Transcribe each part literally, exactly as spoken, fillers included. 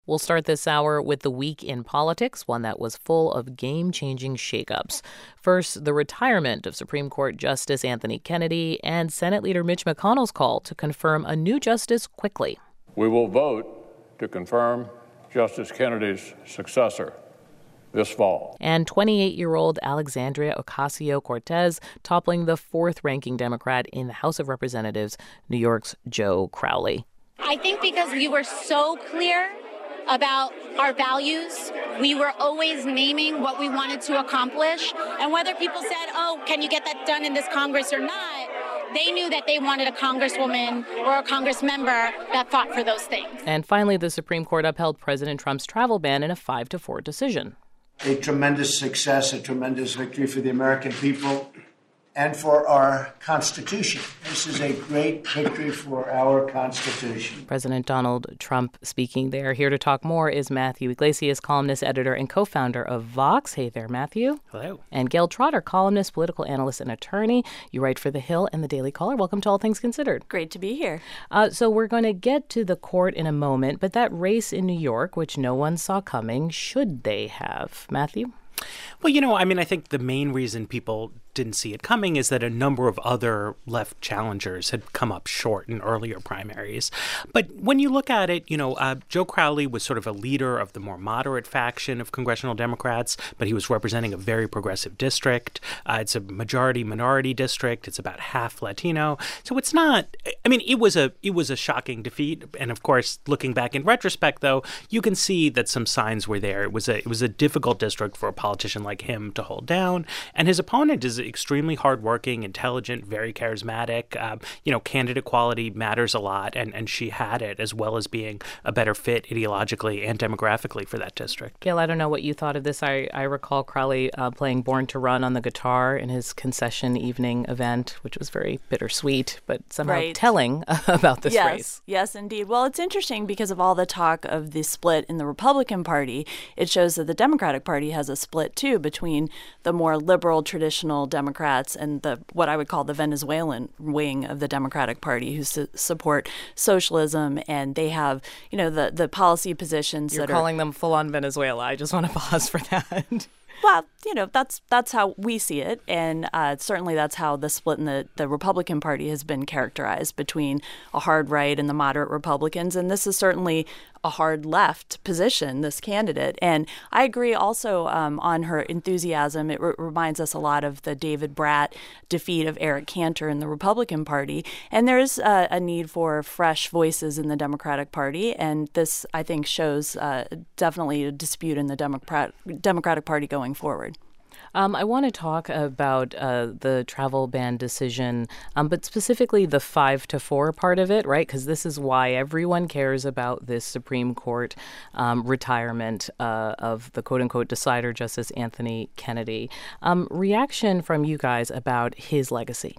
We'll start this hour with the week in politics, one that was full of game-changing shakeups. First, the retirement of Supreme Court Justice Anthony Kennedy and Senate Leader Mitch McConnell's call to confirm a new justice quickly. We will vote to confirm Justice Kennedy's successor this fall. And twenty-eight-year-old Alexandria Ocasio-Cortez toppling the fourth-ranking Democrat in the House of Representatives, New York's Joe Crowley. I think because we were so clear about our values, we were always naming what we wanted to accomplish. And whether people said, oh, can you get that done in this Congress or not, they knew that they wanted a congresswoman or a congress member that fought for those things. And finally, the Supreme Court upheld President Trump's travel ban in a five to four decision. A tremendous success, a tremendous victory for the American people and for our Constitution. This is a great victory for our Constitution. President Donald Trump speaking there. Here to talk more is Matthew Yglesias, columnist, editor, and co-founder of Vox. Hey there, Matthew. Hello. And Gail Trotter, columnist, political analyst, and attorney. You write for The Hill and The Daily Caller. Welcome to All Things Considered. Great to be here. Uh, so we're going to get to the court in a moment, but that race in New York, which no one saw coming, should they have? Matthew? Well, you know, I mean, I think the main reason people didn't see it coming is that a number of other left challengers had come up short in earlier primaries. But when you look at it, you know, uh, Joe Crowley was sort of a leader of the more moderate faction of congressional Democrats, but he was representing a very progressive district. Uh, it's a majority-minority district. It's about half Latino. So it's not, I mean, it was a it was a shocking defeat. And of course, looking back in retrospect, though, you can see that some signs were there. It was a it was a difficult district for a politician like him to hold down. And his opponent is extremely hardworking, intelligent, very charismatic. Um, you know, candidate quality matters a lot, and, and she had it, as well as being a better fit ideologically and demographically for that district. Gail, I don't know what you thought of this. I, I recall Crowley uh, playing Born to Run on the guitar in his concession evening event, which was very bittersweet, but somehow right. telling about this yes, race. Yes, indeed. Well, it's interesting because of all the talk of the split in the Republican Party. It shows that the Democratic Party has a split, too, between the more liberal, traditional Democrats and the what I would call the Venezuelan wing of the Democratic Party, who su- support socialism, and they have, you know, the, the policy positions You're that calling are, them full-on Venezuela. I just want to pause for that. Well, you know, that's that's how we see it. And uh, certainly that's how the split in the, the Republican Party has been characterized between a hard right and the moderate Republicans. And this is certainly a hard left position, this candidate. And I agree also um, on her enthusiasm. It re- reminds us a lot of the David Bratt defeat of Eric Cantor in the Republican Party. And there's uh, a need for fresh voices in the Democratic Party. And this, I think, shows uh, definitely a dispute in the Democrat- Democratic Party going forward. Um, I want to talk about uh, the travel ban decision, um, but specifically the five to four part of it, right? Because this is why everyone cares about this Supreme Court um, retirement uh, of the quote-unquote decider, Justice Anthony Kennedy. Um, reaction from you guys about his legacy?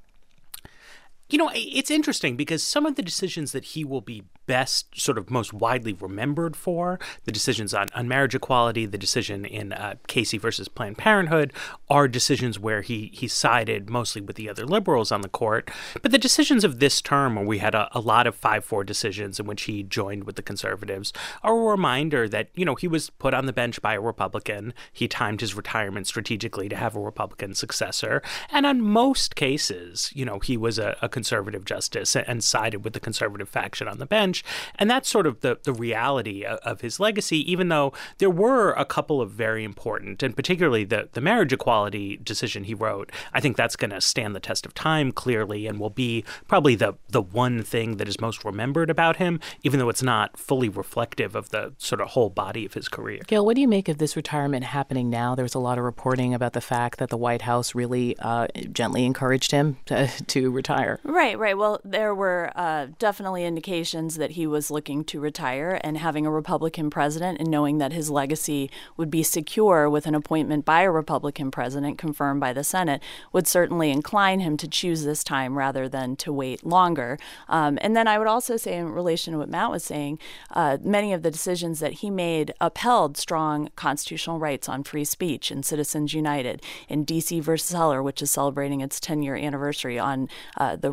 You know, it's interesting because some of the decisions that he will be best, sort of most widely remembered for, the decisions on, on marriage equality, the decision in uh, Casey versus Planned Parenthood, are decisions where he he sided mostly with the other liberals on the court. But the decisions of this term, where we had a, a lot of five four decisions in which he joined with the conservatives, are a reminder that, you know, he was put on the bench by a Republican. He timed his retirement strategically to have a Republican successor. And on most cases, you know, he was a, a conservative justice and sided with the conservative faction on the bench. And that's sort of the, the reality of, of his legacy, even though there were a couple of very important, and particularly the, the marriage equality decision he wrote. I think that's going to stand the test of time clearly and will be probably the, the one thing that is most remembered about him, even though it's not fully reflective of the sort of whole body of his career. Gail, what do you make of this retirement happening now? There's a lot of reporting about the fact that the White House really uh, gently encouraged him to, to retire. Right, right. Well, there were uh, definitely indications that he was looking to retire, and having a Republican president and knowing that his legacy would be secure with an appointment by a Republican president confirmed by the Senate would certainly incline him to choose this time rather than to wait longer. Um, and then I would also say, in relation to what Matt was saying, uh, many of the decisions that he made upheld strong constitutional rights on free speech in Citizens United, in D C versus Heller, which is celebrating its ten-year anniversary, on uh, the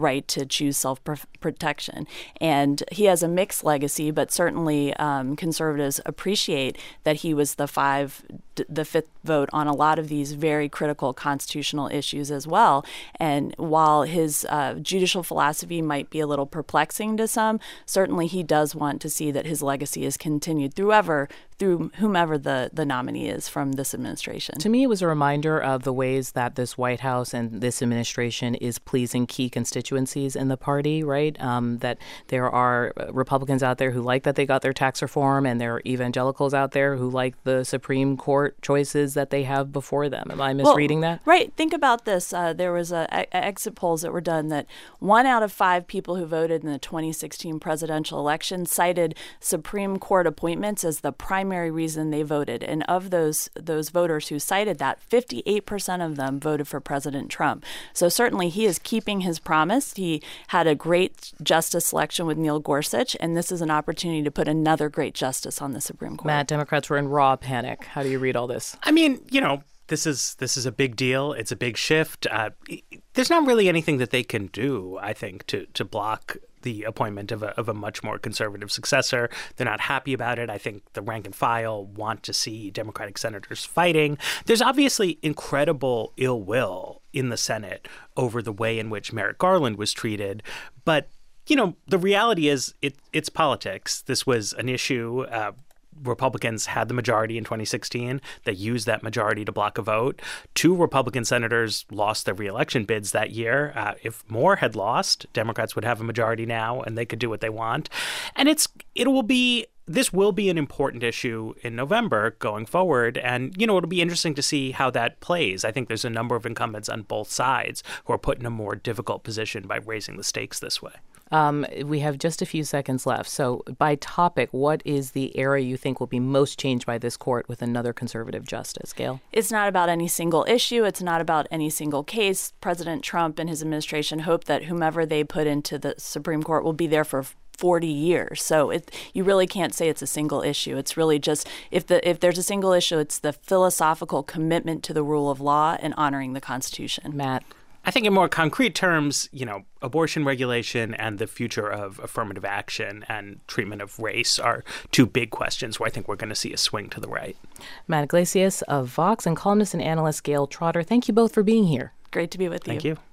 right to choose self-protection. And he has a mixed legacy, but certainly um, conservatives appreciate that he was the five, the fifth vote on a lot of these very critical constitutional issues as well. And while his uh, judicial philosophy might be a little perplexing to some, certainly he does want to see that his legacy is continued through ever, through whomever the, the nominee is from this administration. To me, it was a reminder of the ways that this White House and this administration is pleasing key constituencies in the party, right? Um, that there are Republicans out there who like that they got their tax reform, and there are evangelicals out there who like the Supreme Court choices that they have before them. Am I misreading well, that? Right. Think about this. Uh, there was a, a exit polls that were done that one out of five people who voted in the twenty sixteen presidential election cited Supreme Court appointments as the primary reason they voted. And of those those voters who cited that, fifty-eight percent of them voted for President Trump. So certainly he is keeping his promise. He had a great justice selection with Neil Gorsuch, and this is an opportunity to put another great justice on the Supreme Court. Matt, Democrats were in raw panic. How do you read all this? I mean, you know, This is this is a big deal. It's a big shift. Uh, there's not really anything that they can do, I think, to to block the appointment of a of a much more conservative successor. They're not happy about it. I think the rank and file want to see Democratic senators fighting. There's obviously incredible ill will in the Senate over the way in which Merrick Garland was treated. But, you know, the reality is it it's politics. This was an issue. Uh, Republicans had the majority in twenty sixteen. They used that majority to block a vote. Two Republican senators lost their reelection bids that year. Uh, if Moore had lost, Democrats would have a majority now, and they could do what they want. And it's it will be this will be an important issue in November going forward. And, you know, it'll be interesting to see how that plays. I think there's a number of incumbents on both sides who are put in a more difficult position by raising the stakes this way. Um, we have just a few seconds left. So by topic, what is the area you think will be most changed by this court with another conservative justice? Gail? It's not about any single issue. It's not about any single case. President Trump and his administration hope that whomever they put into the Supreme Court will be there for forty years. So it, you really can't say it's a single issue. It's really just if the if there's a single issue, it's the philosophical commitment to the rule of law and honoring the Constitution. Matt? I think in more concrete terms, you know, abortion regulation and the future of affirmative action and treatment of race are two big questions where I think we're going to see a swing to the right. Matt Yglesias of Vox and columnist and analyst Gail Trotter, thank you both for being here. Great to be with you. Thank you.